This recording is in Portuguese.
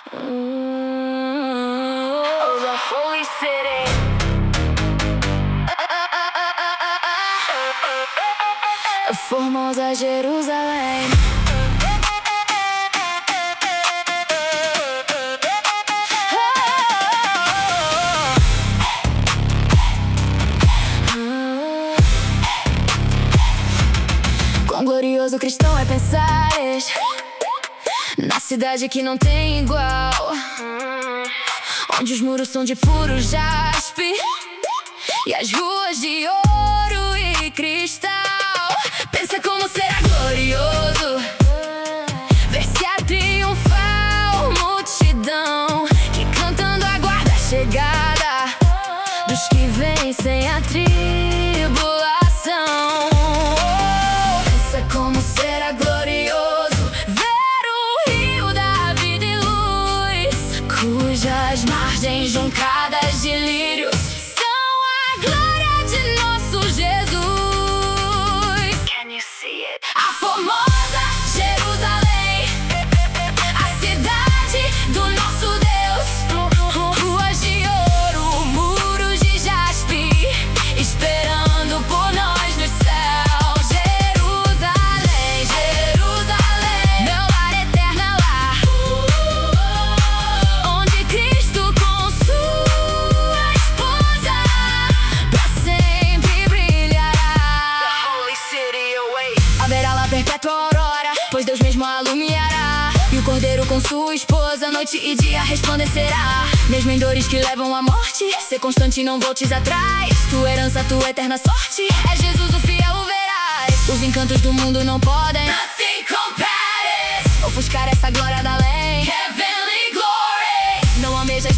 The Holy City. Formosa Jerusalém. Quão glorioso cristão é pensares na cidade que não tem igual, onde os muros são de puro jaspe e as ruas de ouro e cristal. Pensa como será glorioso ver-se a triunfal multidão que cantando aguarda a chegada dos que vencem a tribulação. Pensa como será glorioso ver o rio da vida e luz, cujas margens juncadas de lírios são a glória de nosso Jesus. A formosa Jerusalém, a cidade do nosso Deus, ruas de ouro, muros de jaspe, esperando por nós no céu. Jerusalém, Jerusalém, meu lar eterno é lá, onde Cristo com sua esposa pra sempre brilhará. The Holy City awaits. Haverá lá perpétua aurora, pois Deus mesmo a iluminará, e o Cordeiro com sua esposa noite e dia resplandecerá. Mesmo em dores que levam à morte, ser constante e não voltes atrás. Tua herança, tua eterna sorte, é Jesus o fiel, o verás. Os encantos do mundo não podem Nothing compares ofuscar essa glória da além. Heavenly glory. Não almejas